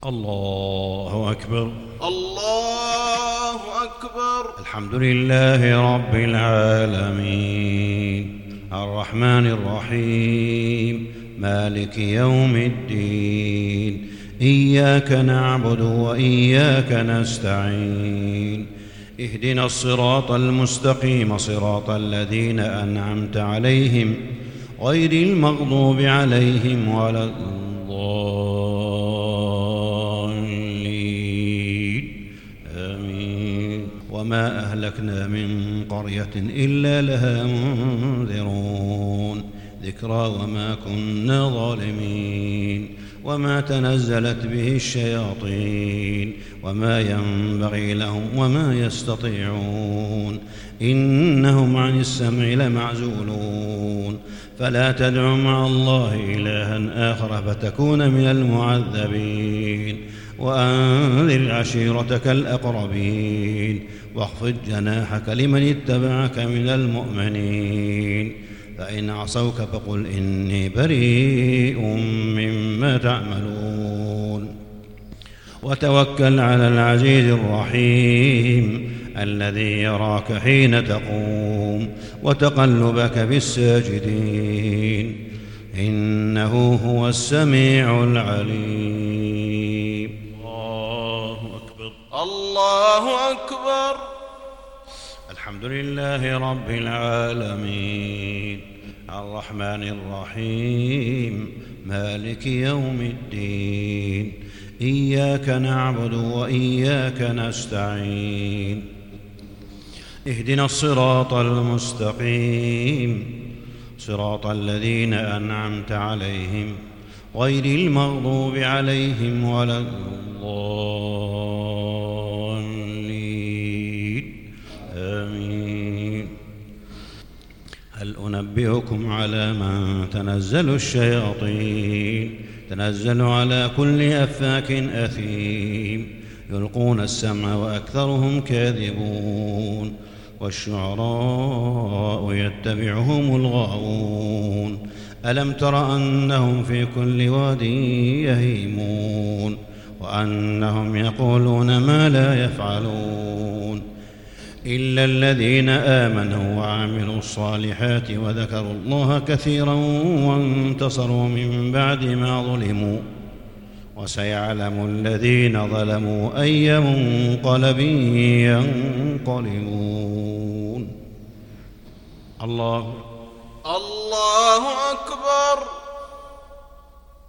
الله أكبر. الله أكبر. الحمد لله رب العالمين الرحمن الرحيم مالك يوم الدين إياك نعبد وإياك نستعين اهدنا الصراط المستقيم صراط الذين أنعمت عليهم غير المغضوب عليهم ولا الضالين آمين. وما أهلكنا من قرية إلا لها منذرون ذكرى وما كنا ظالمين وما تنزلت به الشياطين وما ينبغي لهم وما يستطيعون إنهم عن السمع لمعزولون فلا تدع مع الله إلها آخر فتكون من المعذبين وأنذر عشيرتك الأقربين واخفض جناحك لمن اتبعك من المؤمنين فإن عصوك فقل إني بريء مما تعملون وتوكل على العزيز الرحيم الذي يراك حين تقوم وتقلبك في الساجدين إنه هو السميع العليم. الله أكبر. الله أكبر. الحمد لله رب العالمين الرحمن الرحيم مالك يوم الدين إياك نعبد وإياك نستعين اهدنا الصراط المستقيم صراط الذين أنعمت عليهم غير المغضوب عليهم ولا الضالين آمين. هل أنبئكم على من تنزل الشياطين تنزل على كل أفاك أثيم يلقون السمع وأكثرهم كاذبون والشعراء يتبعهم الغاوون ألم تر أنهم في كل واد يهيمون وأنهم يقولون ما لا يفعلون إلا الذين آمنوا وعملوا الصالحات وذكروا الله كثيرا وانتصروا من بعد ما ظلموا وسيعلم الذين ظلموا أي منقلب ينقلبون. الله أكبر.